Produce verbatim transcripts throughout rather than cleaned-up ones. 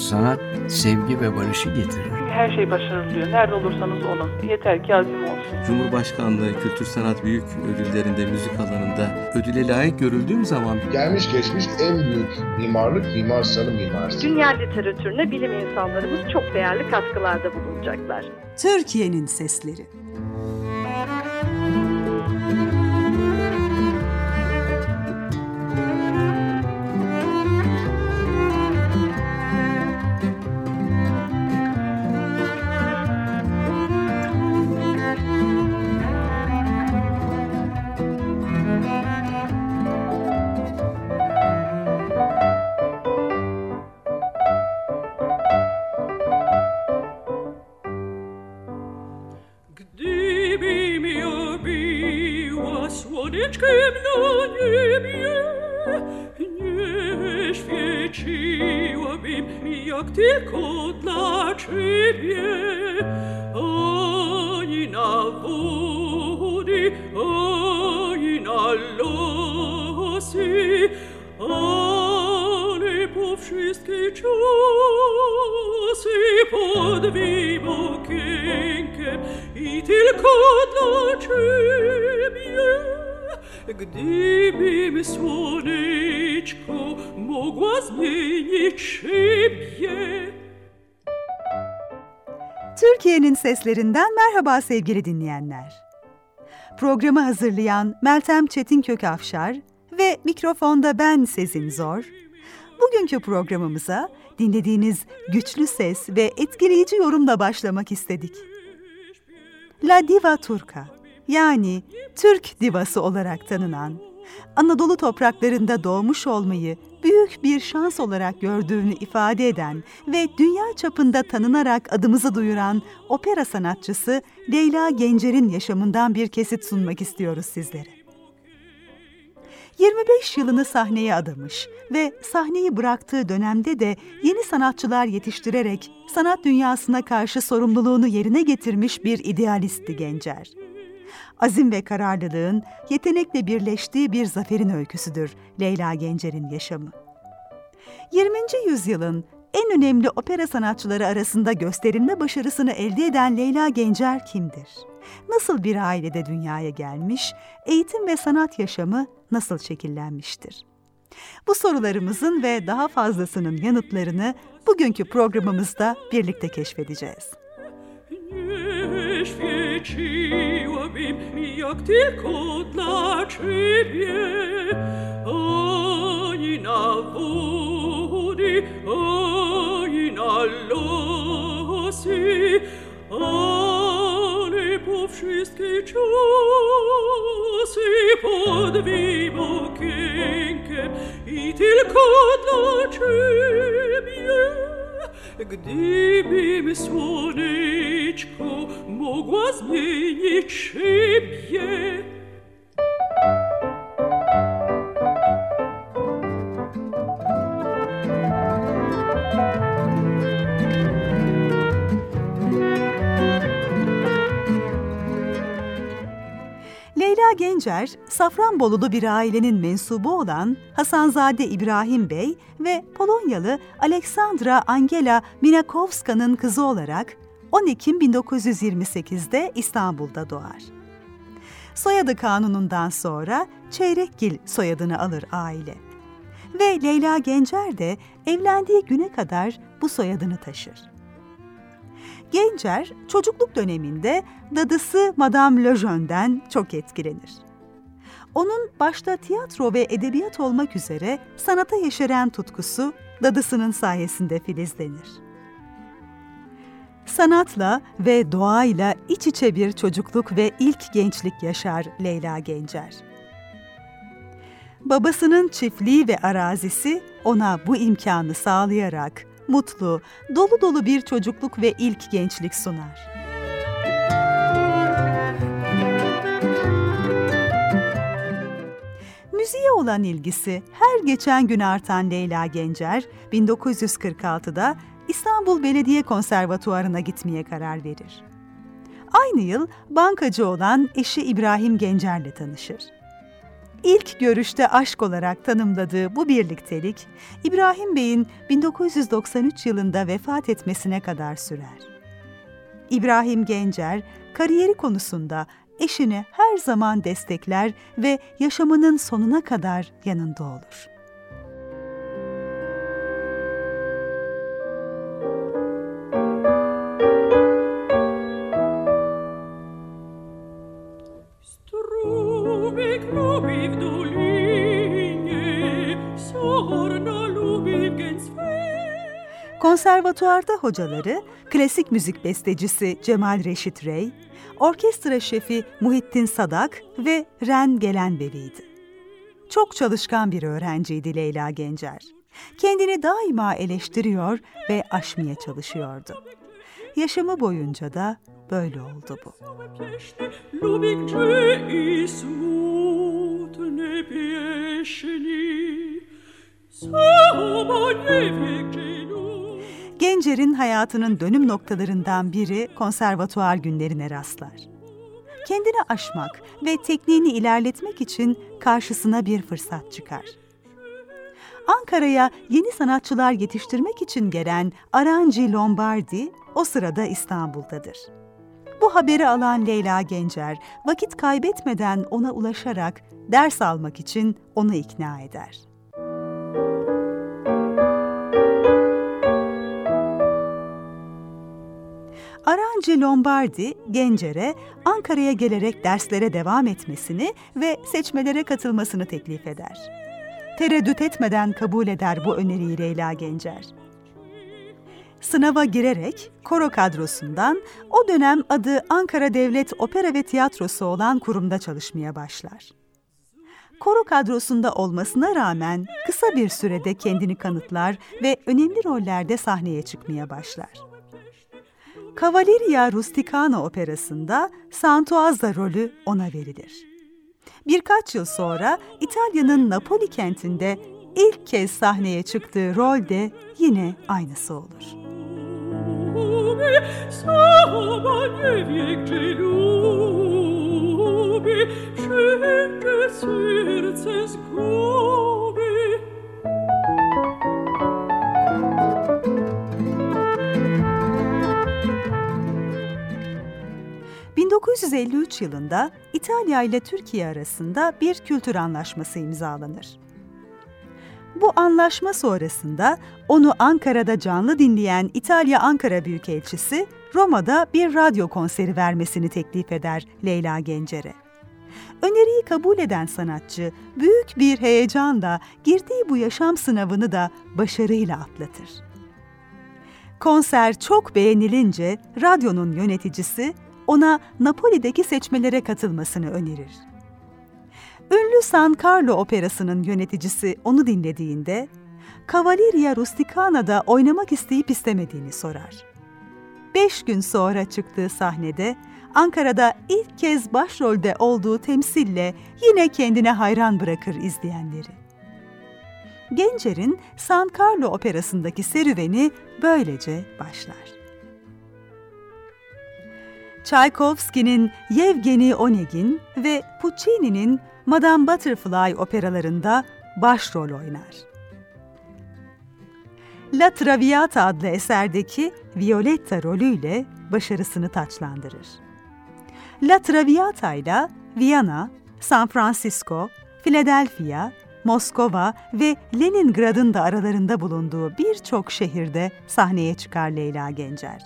Sanat, sevgi ve barışı getirir. Her şey başarılıyor. Nerede olursanız olun. Yeter ki azim olsun. Cumhurbaşkanlığı Kültür Sanat Büyük Ödülleri'nde müzik alanında ödüle layık görüldüğüm zaman gelmiş geçmiş en büyük mimarlık Mimar Sinan mimarisi. Dünya literatürüne bilim insanlarımız çok değerli katkılarda bulunacaklar. Türkiye'nin sesleri. Jak tylko dla Ciebie, ani na wody, ani na losy, ale po wszystkie czasy pod Twym okienkiem i tylko dla Ciebie. Gdybym, słoneczko, mogła zmienić siebie. Türkiye'nin seslerinden merhaba sevgili dinleyenler. Programı hazırlayan Meltem Çetin Kökafşar ve mikrofonda ben Sezin Zor. Bugünkü programımıza dinlediğiniz güçlü ses ve etkileyici yorumla başlamak istedik. La Diva Turca, yani Türk divası olarak tanınan, Anadolu topraklarında doğmuş olmayı büyük bir şans olarak gördüğünü ifade eden ve dünya çapında tanınarak adımızı duyuran opera sanatçısı Leyla Gencer'in yaşamından bir kesit sunmak istiyoruz sizlere. yirmi beş yılını sahneye adamış ve sahneyi bıraktığı dönemde de yeni sanatçılar yetiştirerek sanat dünyasına karşı sorumluluğunu yerine getirmiş bir idealistti Gencer. Azim ve kararlılığın yetenekle birleştiği bir zaferin öyküsüdür Leyla Gencer'in yaşamı. yirminci yüzyılın en önemli opera sanatçıları arasında gösterilme başarısını elde eden Leyla Gencer kimdir? Nasıl bir ailede dünyaya gelmiş, eğitim ve sanat yaşamı nasıl şekillenmiştir? Bu sorularımızın ve daha fazlasının yanıtlarını bugünkü programımızda birlikte keşfedeceğiz. Świeciłabym, jak tylko dla Ciebie, ani na wody, ani na losy, ale po wszystkie czasy pod Twym okienkiem i tylko dla Ciebie. Gdybym, słoneczko, mogła zmienić siebie. Leyla Gencer, Safranbolulu bir ailenin mensubu olan Hasanzade İbrahim Bey ve Polonyalı Aleksandra Angela Minakowska'nın kızı olarak on Ekim bin dokuz yüz yirmi sekizde İstanbul'da doğar. Soyadı kanunundan sonra Çeyrekgil soyadını alır aile. Ve Leyla Gencer de evlendiği güne kadar bu soyadını taşır. Gencer, çocukluk döneminde dadısı Madame Lejeune'den çok etkilenir. Onun başta tiyatro ve edebiyat olmak üzere sanata yeşeren tutkusu dadısının sayesinde filizlenir. Sanatla ve doğayla iç içe bir çocukluk ve ilk gençlik yaşar Leyla Gencer. Babasının çiftliği ve arazisi ona bu imkanı sağlayarak mutlu, dolu dolu bir çocukluk ve ilk gençlik sunar. Müziğe olan ilgisi her geçen gün artan Leyla Gencer, bin dokuz yüz kırk altıda İstanbul Belediye Konservatuvarı'na gitmeye karar verir. Aynı yıl bankacı olan eşi İbrahim Gencer'le tanışır. İlk görüşte aşk olarak tanımladığı bu birliktelik, İbrahim Bey'in bin dokuz yüz doksan üç yılında vefat etmesine kadar sürer. İbrahim Gencer, kariyeri konusunda eşini her zaman destekler ve yaşamının sonuna kadar yanında olur. Strumik lubiv dolinie, sorna lubiv gens Konservatuvarda hocaları, klasik müzik bestecisi Cemal Reşit Rey, orkestra şefi Muhittin Sadak ve Ren Gelenberi'ydi. Çok çalışkan bir öğrenciydi Leyla Gencer. Kendini daima eleştiriyor ve aşmaya çalışıyordu. Yaşamı boyunca da böyle oldu bu. Lubik dże i smutne pieśni, sama nie wie, gdzie lub. Gencer'in hayatının dönüm noktalarından biri konservatuvar günlerine rastlar. Kendini aşmak ve tekniğini ilerletmek için karşısına bir fırsat çıkar. Ankara'ya yeni sanatçılar yetiştirmek için gelen Aranci Lombardi o sırada İstanbul'dadır. Bu haberi alan Leyla Gencer vakit kaybetmeden ona ulaşarak ders almak için onu ikna eder. Aranci Lombardi, Gencer'e Ankara'ya gelerek derslere devam etmesini ve seçmelere katılmasını teklif eder. Tereddüt etmeden kabul eder bu öneriyi Leyla Gencer. Sınava girerek koro kadrosundan o dönem adı Ankara Devlet Opera ve Tiyatrosu olan kurumda çalışmaya başlar. Koro kadrosunda olmasına rağmen kısa bir sürede kendini kanıtlar ve önemli rollerde sahneye çıkmaya başlar. Cavalleria Rusticana operasında Santuazza rolü ona verilir. Birkaç yıl sonra İtalya'nın Napoli kentinde ilk kez sahneye çıktığı rol de yine aynısı olur. Sama nie wie, gdzie lubi, wszędzie serce zgubi. bin dokuz yüz elli üç yılında İtalya ile Türkiye arasında bir kültür anlaşması imzalanır. Bu anlaşma sonrasında onu Ankara'da canlı dinleyen İtalya Ankara Büyükelçisi Roma'da bir radyo konseri vermesini teklif eder Leyla Gencer'e. Öneriyi kabul eden sanatçı büyük bir heyecanla girdiği bu yaşam sınavını da başarıyla atlatır. Konser çok beğenilince radyonun yöneticisi ona Napoli'deki seçmelere katılmasını önerir. Ünlü San Carlo Operası'nın yöneticisi onu dinlediğinde, Cavalleria Rusticana'da oynamak isteyip istemediğini sorar. Beş gün sonra çıktığı sahnede, Ankara'da ilk kez başrolde olduğu temsille yine kendine hayran bırakır izleyenleri. Gencer'in San Carlo Operası'ndaki serüveni böylece başlar. Tchaikovsky'nin Yevgeni Onegin ve Puccini'nin Madame Butterfly operalarında başrol oynar. La Traviata adlı eserdeki Violetta rolüyle başarısını taçlandırır. La Traviata ile Viyana, San Francisco, Philadelphia, Moskova ve Leningrad'ın da aralarında bulunduğu birçok şehirde sahneye çıkar Leyla Gencer.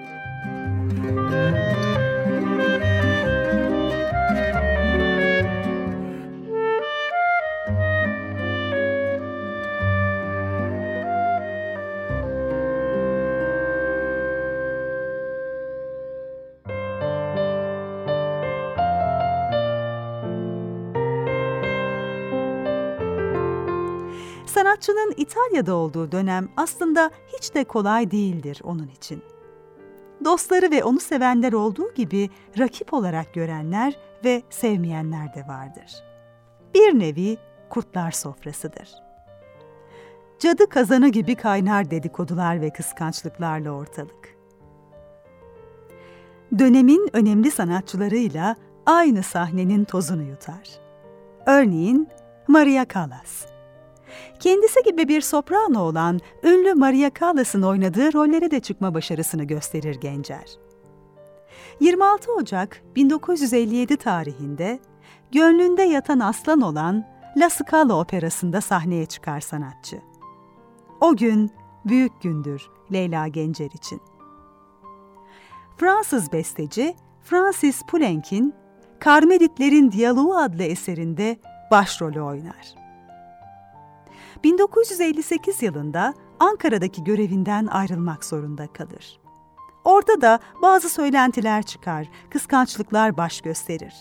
Sanatçının İtalya'da olduğu dönem aslında hiç de kolay değildir onun için. Dostları ve onu sevenler olduğu gibi rakip olarak görenler ve sevmeyenler de vardır. Bir nevi kurtlar sofrasıdır. Cadı kazanı gibi kaynar dedikodular ve kıskançlıklarla ortalık. Dönemin önemli sanatçılarıyla aynı sahnenin tozunu yutar. Örneğin Maria Callas. Kendisi gibi bir soprano olan ünlü Maria Callas'ın oynadığı rollere de çıkma başarısını gösterir Gencer. yirmi altı Ocak bin dokuz yüz elli yedi tarihinde gönlünde yatan aslan olan La Scala operasında sahneye çıkar sanatçı. O gün büyük gündür Leyla Gencer için. Fransız besteci Francis Poulenc'in Karmelitlerin Diyaloğu adlı eserinde başrolü oynar. bin dokuz yüz elli sekiz yılında Ankara'daki görevinden ayrılmak zorunda kalır. Orada da bazı söylentiler çıkar, kıskançlıklar baş gösterir.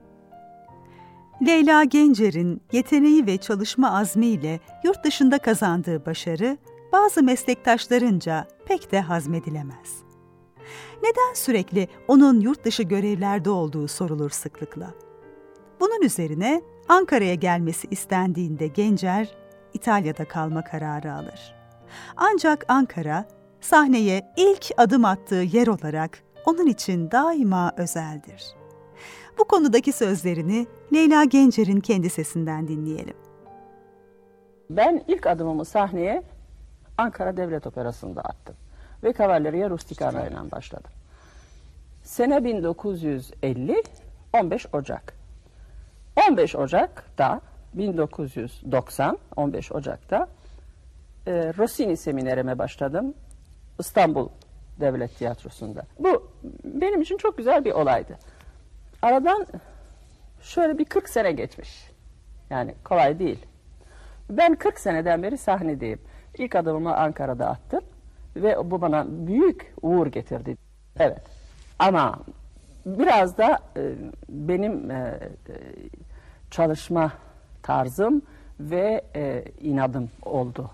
Leyla Gencer'in yeteneği ve çalışma azmiyle yurt dışında kazandığı başarı bazı meslektaşlarınca pek de hazmedilemez. Neden sürekli onun yurt dışı görevlerde olduğu sorulur sıklıkla. Bunun üzerine Ankara'ya gelmesi istendiğinde Gencer, İtalya'da kalma kararı alır. Ancak Ankara, sahneye ilk adım attığı yer olarak onun için daima özeldir. Bu konudaki sözlerini Leyla Gencer'in kendi sesinden dinleyelim. Ben ilk adımımı sahneye Ankara Devlet Operası'nda attım ve Cavalleria Rusticana ile başladım. Sene bin dokuz yüz elli, on beş Ocak. on beş Ocak'ta bin dokuz yüz doksan, on beş Ocak'ta e, Rossini seminerime başladım İstanbul Devlet Tiyatrosu'nda. Bu benim için çok güzel bir olaydı. Aradan şöyle bir kırk sene geçmiş. Yani kolay değil. Ben kırk seneden beri sahnedeyim. İlk adımımı Ankara'da attım ve bu bana büyük uğur getirdi. Evet. Ama biraz da e, benim e, e, çalışma tarzım ve e, inadım oldu.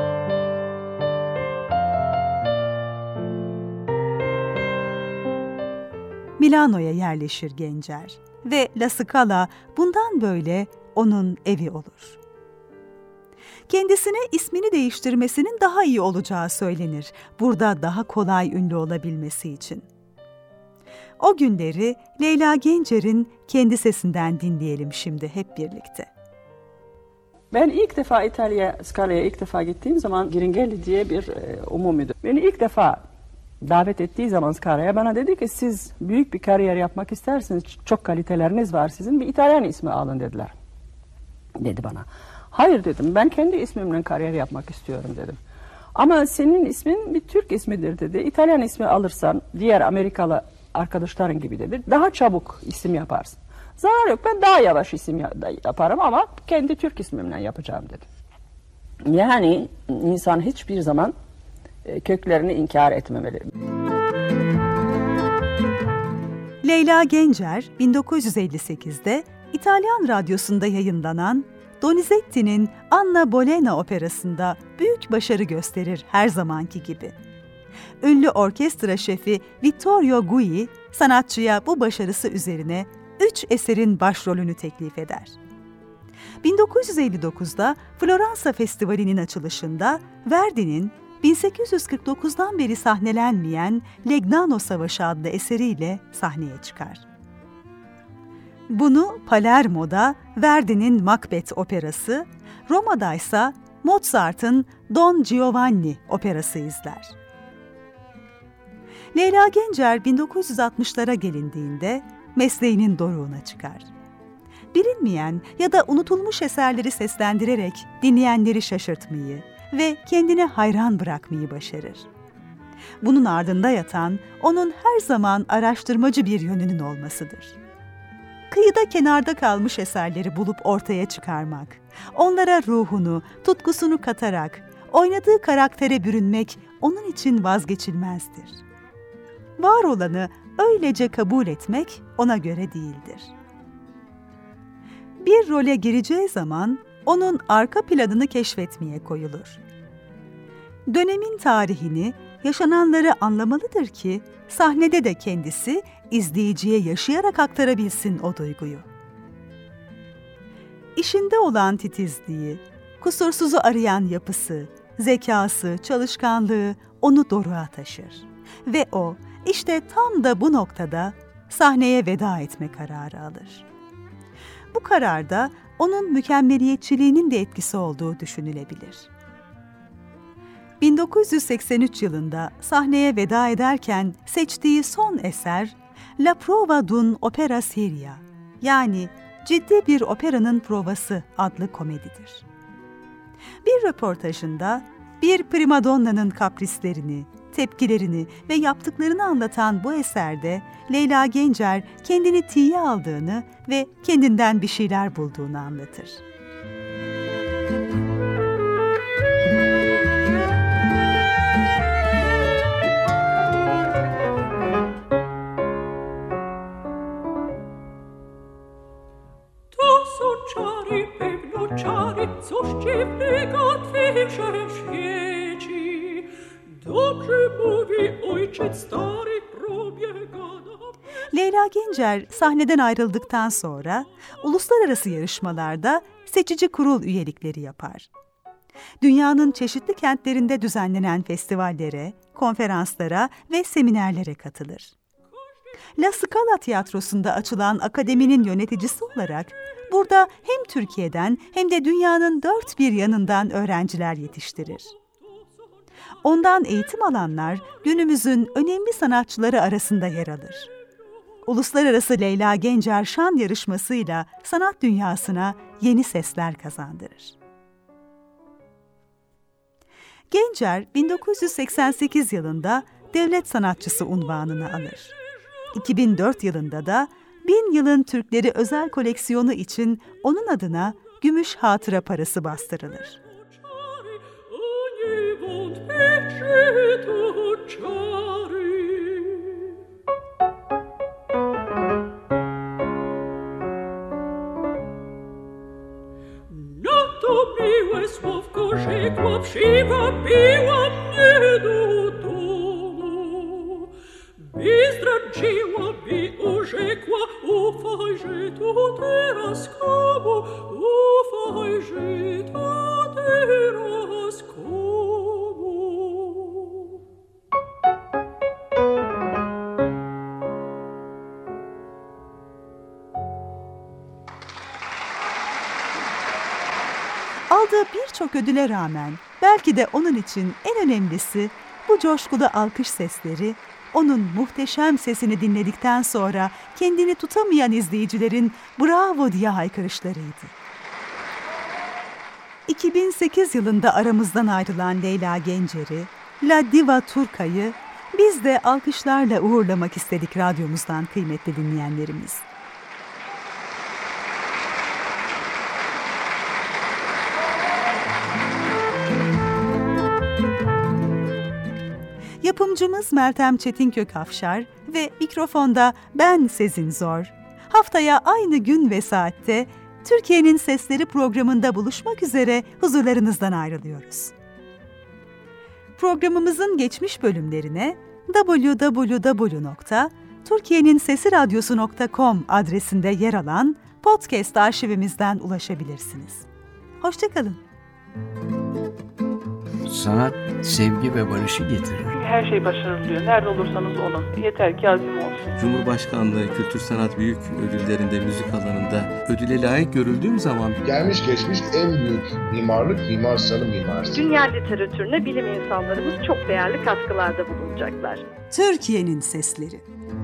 Milano'ya yerleşir Gencer ve La Scala bundan böyle onun evi olur. Kendisine ismini değiştirmesinin daha iyi olacağı söylenir, burada daha kolay ünlü olabilmesi için. O günleri Leyla Gencer'in kendi sesinden dinleyelim şimdi hep birlikte. Ben ilk defa İtalya Scala'ya ilk defa gittiğim zaman Giringelli diye bir e, umumiydi. Beni ilk defa davet ettiği zaman Scala'ya bana dedi ki siz büyük bir kariyer yapmak isterseniz çok kaliteleriniz var sizin bir İtalyan ismi alın dediler. Dedi bana. Hayır dedim ben kendi ismimle kariyer yapmak istiyorum dedim. Ama senin ismin bir Türk ismidir dedi. İtalyan ismi alırsan diğer Amerikalı arkadaşların gibi dedi. Daha çabuk isim yaparsın. Zarar yok ben daha yavaş isim yaparım ama kendi Türk ismimle yapacağım dedim. Yani insan hiçbir zaman köklerini inkar etmemeli. Leyla Gencer bin dokuz yüz elli sekizde İtalyan radyosunda yayınlanan Donizetti'nin Anna Bolena operasında büyük başarı gösterir her zamanki gibi. Ünlü orkestra şefi Vittorio Gui, sanatçıya bu başarısı üzerine üç eserin başrolünü teklif eder. bin dokuz yüz elli dokuzda Floransa Festivali'nin açılışında Verdi'nin bin sekiz yüz kırk dokuzdan beri sahnelenmeyen Legnano Savaşı adlı eseriyle sahneye çıkar. Bunu Palermo'da Verdi'nin Macbeth operası, Roma'da ise Mozart'ın Don Giovanni operası izler. Leyla Gencer bin dokuz yüz altmışlara gelindiğinde mesleğinin doruğuna çıkar. Bilinmeyen ya da unutulmuş eserleri seslendirerek dinleyenleri şaşırtmayı ve kendine hayran bırakmayı başarır. Bunun ardında yatan onun her zaman araştırmacı bir yönünün olmasıdır. Kıyıda kenarda kalmış eserleri bulup ortaya çıkarmak, onlara ruhunu, tutkusunu katarak oynadığı karaktere bürünmek onun için vazgeçilmezdir. Var olanı öylece kabul etmek ona göre değildir. Bir role gireceği zaman onun arka planını keşfetmeye koyulur. Dönemin tarihini, yaşananları anlamalıdır ki sahnede de kendisi izleyiciye yaşayarak aktarabilsin o duyguyu. İşinde olan titizliği, kusursuzu arayan yapısı, zekası, çalışkanlığı onu doruğa taşır. Ve o işte tam da bu noktada sahneye veda etme kararı alır. Bu kararda onun mükemmeliyetçiliğinin de etkisi olduğu düşünülebilir. bin dokuz yüz seksen üç yılında sahneye veda ederken seçtiği son eser La prova d'un opera seria, yani ciddi bir operanın provası adlı komedidir. Bir röportajında bir primadonna'nın kaprislerini, tepkilerini ve yaptıklarını anlatan bu eserde Leyla Gencer kendini tiye aldığını ve kendinden bir şeyler bulduğunu anlatır. Leyla Gencer sahneden ayrıldıktan sonra uluslararası yarışmalarda seçici kurul üyelikleri yapar. Dünyanın çeşitli kentlerinde düzenlenen festivallere, konferanslara ve seminerlere katılır. La Scala Tiyatrosu'nda açılan akademinin yöneticisi olarak burada hem Türkiye'den hem de dünyanın dört bir yanından öğrenciler yetiştirir. Ondan eğitim alanlar günümüzün önemli sanatçıları arasında yer alır. Uluslararası Leyla Gencer şan yarışmasıyla sanat dünyasına yeni sesler kazandırır. Gencer bin dokuz yüz seksen sekiz yılında devlet sanatçısı unvanını alır. iki bin dört yılında da Bin Yılın Türkleri özel koleksiyonu için onun adına gümüş hatıra parası bastırılır. Aldığı birçok ödüle rağmen belki de onun için en önemlisi bu coşkulu alkış sesleri, onun muhteşem sesini dinledikten sonra kendini tutamayan izleyicilerin bravo diye haykırışlarıydı. iki bin sekiz yılında aramızdan ayrılan Leyla Gencer'i, La Diva Turca'yı biz de alkışlarla uğurlamak istedik radyomuzdan kıymetli dinleyenlerimiz. Yapımcımız Meltem Çetinkök-Afşar ve mikrofonda ben Sezin Zor. Haftaya aynı gün ve saatte Türkiye'nin Sesleri programında buluşmak üzere huzurlarınızdan ayrılıyoruz. Programımızın geçmiş bölümlerine double-u double-u double-u nokta türkiyenin sesi radyosu nokta com adresinde yer alan podcast arşivimizden ulaşabilirsiniz. Hoşça kalın. Sanat, sevgi ve barışı getirir. Her şey başarılıyor. Nerede olursanız olun. Yeter ki azim olsun. Cumhurbaşkanlığı Kültür Sanat Büyük Ödülleri'nde müzik alanında ödüle layık görüldüğüm zaman Gelmiş geçmiş en büyük mimarlık Mimar Sinan mimarisi. Dünya literatürüne bilim insanlarımız çok değerli katkılarda bulunacaklar. Türkiye'nin sesleri.